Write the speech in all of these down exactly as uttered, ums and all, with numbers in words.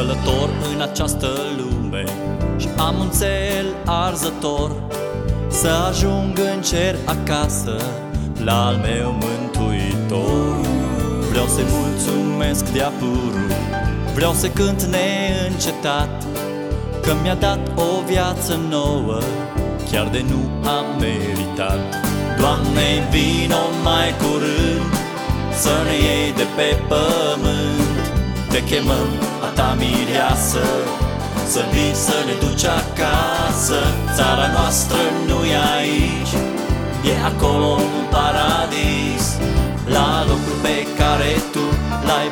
călător în această lume și am un cel arzător, să ajung în cer acasă la al meu mântuitor. Vreau să-i mulțumesc de-a purul, vreau să cânt neîncetat, că mi-a dat o viață nouă, chiar de nu am meritat. Doamne, vino mai curând, să ne iei de pe pământ. Te chemăm a ta mireasă, să vii să ne duci acasă. Țara noastră nu-i aici, e acolo în paradis, la locul pe care Tu l-ai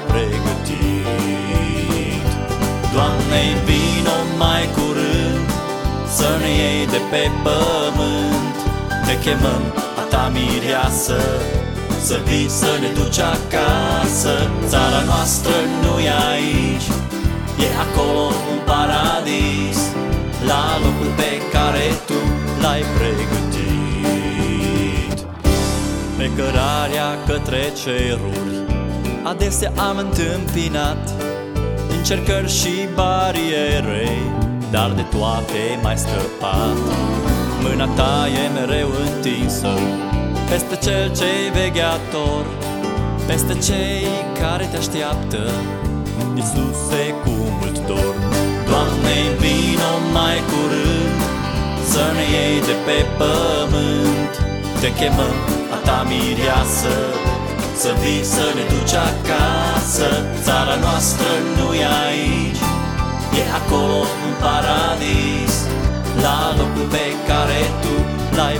pregătit. Doamne, vino mai curând, să ne iei de pe pământ. Te chemăm a ta mireasă, să vii să ne duci acasă. Țara noastră nu-i aici, e acolo un paradis, la locul pe care Tu l-ai pregătit. Pe cărarea către ceruri adesea am întâmpinat încercări și bariere, dar de toate m-ai scăpat. Mâna Ta e mereu întinsă peste cel ce-i vegheator, peste cei care Te așteaptă, Iisuse, cu mult dor. Doamne, vino mai curând, să ne iei de pe pământ. Te chemăm a Ta mireasă, să vii să ne duci acasă. Țara noastră nu-i aici, e acolo în paradis, la locul pe care Tu l-ai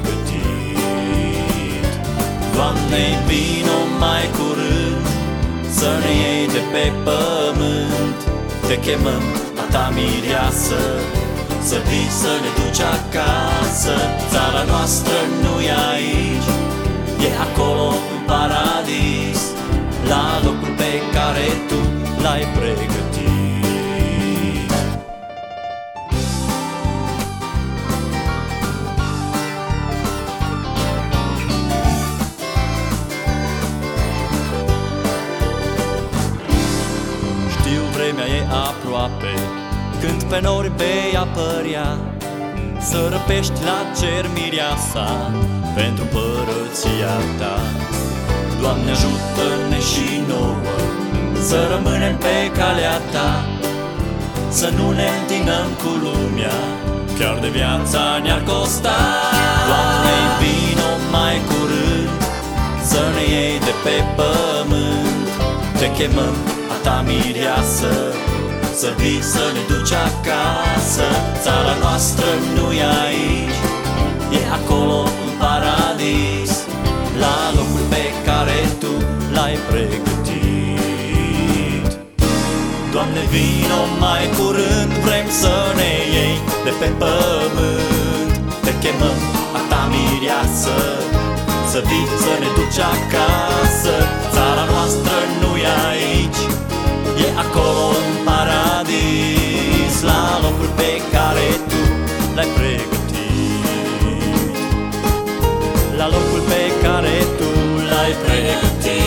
pregătit. Doamne, vino mai curând, să ne iei de pe pământ. Te chemăm a Ta mireasă, să vii să ne duci acasă. Țara noastră nu-i aici, e acolo în paradis, la locul pe care Tu l-ai pregătit. Vremea e aproape, când pe nori vei apărea, să răpești la cer mireasa pentru părăția Ta. Doamne, ajută-ne și nouă să rămânem pe calea Ta, să nu ne întinăm cu lumea, chiar de viața ne-ar costa. Doamne, vino mai curând, să ne iei de pe pământ. Te chemăm a Ta mireasă, să vii să ne duci acasă. Țara noastră nu-i aici, e acolo în paradis, la locul pe care Tu l-ai pregătit. Doamne, vino mai curând, vrem să ne iei de pe pământ. Te chemăm a Ta mireasă, să vii să ne duci acasă. Țara noastră nu-i aici, e acolo în paradis, la locul pe care Tu l-ai pregătit, la locul pe care Tu l-ai pregătit.